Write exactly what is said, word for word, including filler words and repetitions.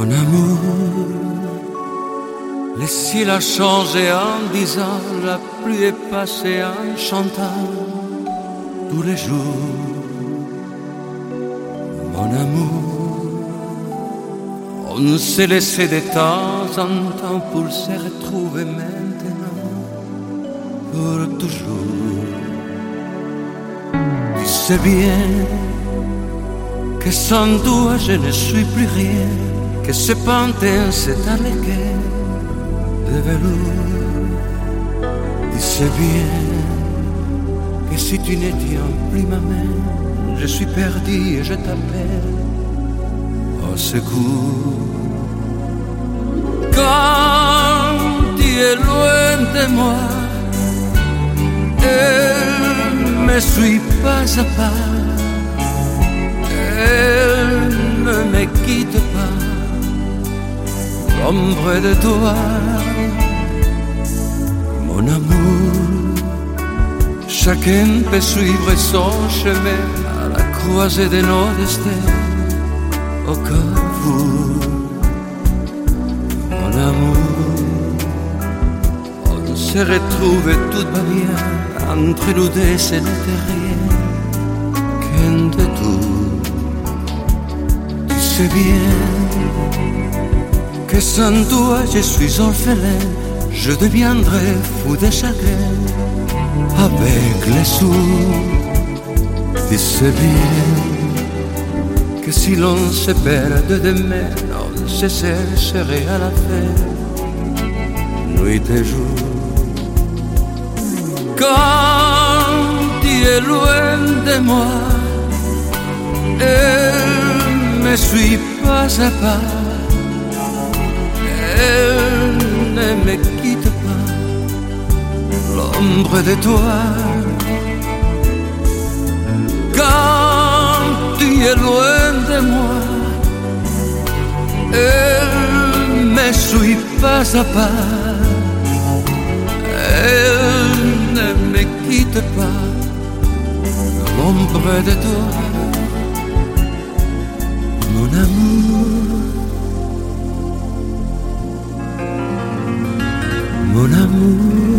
Mon amour, le ciel a changé en disant, la pluie est passée en chantant tous les jours. Mon amour, on s'est laissé de temps en temps pour se retrouver maintenant, pour toujours. Tu sais bien que sans toi je ne suis plus rien, que ce pantin s'est allégué de velours. Tu sais bien que si tu ne tiens plus ma main, je suis perdu et je t'appelle au secours. Quand tu es loin de moi, elle me suit pas à pas, elle ne me quitte pas, l'ombre de toi, mon amour. Chacun peut suivre son chemin à la croisée de nos destins, au carrefour, mon amour. On se retrouve, tout va bien, entre nous deux ce n'était rien qu'un détour. Tu sais bien que sans toi je suis orphelin, je deviendrai fou de chagrin avec les sous. Tu sais bien que si l'on se perd de demain, on se chercherait à la fin, nuit et jour. Quand tu es loin de moi, elle me suit pas à pas, elle ne me quitte pas, l'ombre de toi. Quand tu es loin de moi, elle me suit pas à pas, elle ne me quitte pas, l'ombre de toi, mon amour, mon amour.